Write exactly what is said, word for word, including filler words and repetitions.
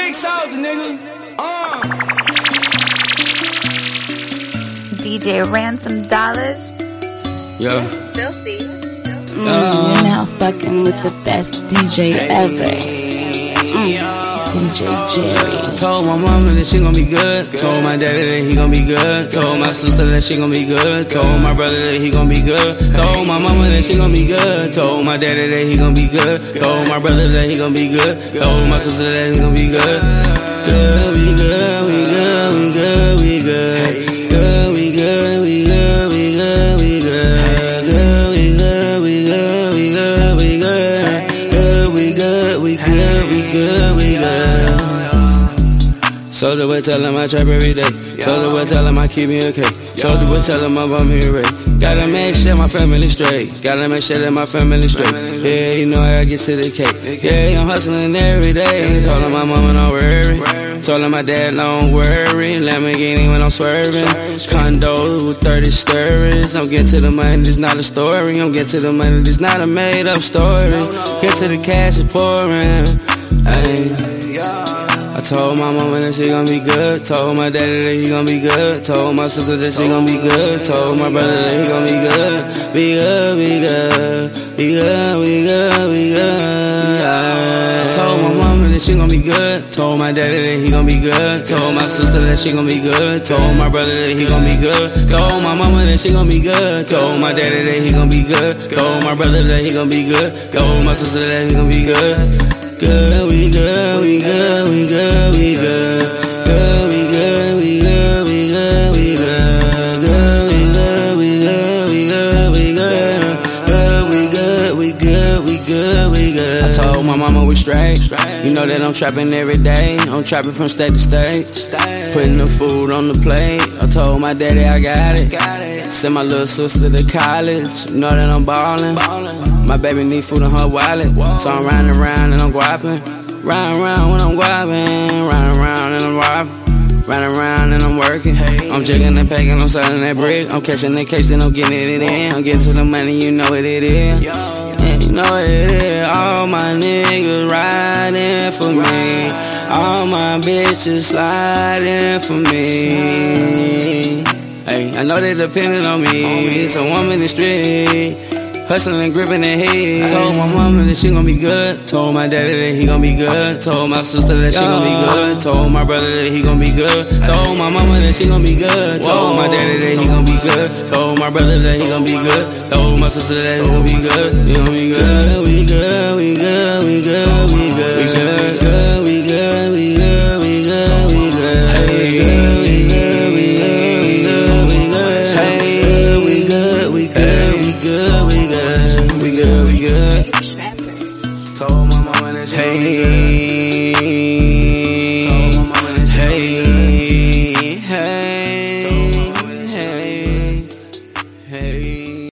big soldier, nigga. Uh. D J Ransom Dollars. Yeah. Filthy. Mm, you're now fucking with the best D J ever. Mm. D J Jerry. Told my mama that she gon' be good. Told my daddy that he gon' be good. Told my sister that she gon' be good. Told my brother that he gon' be good. Told my mama that she gon' be good. Told my daddy that he gon' be good. Told my brother that he gon' be good. Told my sister that he gon' be good. Good, we good, we good, we good, we good. Good, we good, we good, we good, we good. Good, we good, we good, we good, we good. Good, we good, we good, we good, we good. Soldier would tell him I trap every day. Soldier would tell him I keep me okay. Soldier would tell him I'm here right. Gotta make sure my family straight. Gotta make sure that my family straight. Yeah, you know I gotta get to the cake. Yeah, I'm hustling every day. Told him my mama don't worry. Told him my dad don't worry. Lamborghini when I'm swerving. Condo with thirty stories. I'm getting to the money, this not a story. I'm getting to the money, this not a made up story. Get to the cash, it's pouring. Ay. I told my mama that she gon' be good. Told my daddy that he gon' be good. Told my sister that she gon' be good. Told my brother that he gon' be good. Be good, be good. Be good, be good, be good. I told my mama that she gon' be good. Told my daddy that he gon' be good. Told my sister that she gon' be good. Told my brother that he gon' be good. Told my mama that she gon' be good. Told my daddy that he gon' be good. Told my brother that he gon' be good. Told my sister that he gon' be good. Good, we good, we good, we good, we good. Good, we good, we good, we good, we good. Good, we good, we good, we good, we good. Good, we good, we good, we good, we good. I told my mama we straight. You know that I'm trapping every day. I'm trapping from state to state. Putting the food on the plate. I told my daddy I got it. Send my little sister to college. You know that I'm ballin'. My baby need food in her wallet. So I'm riding around and I'm guapping. Riding around when I'm guapping. Riding around and I'm robbing. Riding around and I'm working. I'm jigging and packing, I'm selling that brick. I'm catching the case and I'm getting it in. I'm getting to the money, you know what it is. And you know what it is. All my niggas riding for me. All my bitches sliding for me. Hey, I know they depending on me. So I'm in the street. Hustling and gripping their head. Told my mama that she gon' be good. Told my daddy that he gon' be good. Told my sister that she gon' be good. Told my brother that he gon' be good. Told my mama that she gon' be good. Told my daddy that he gon' be good. Told my brother that he gon' be good. Told my sister that he gon' be good. He gon' be good. We good, we good, we good, we good. We good, we good, we good, we good, we good. Hey, good, we good, we good, we good, we good. Hey, we good, we good, we good, we good. We good, we good. Told my mama that she gon' be good.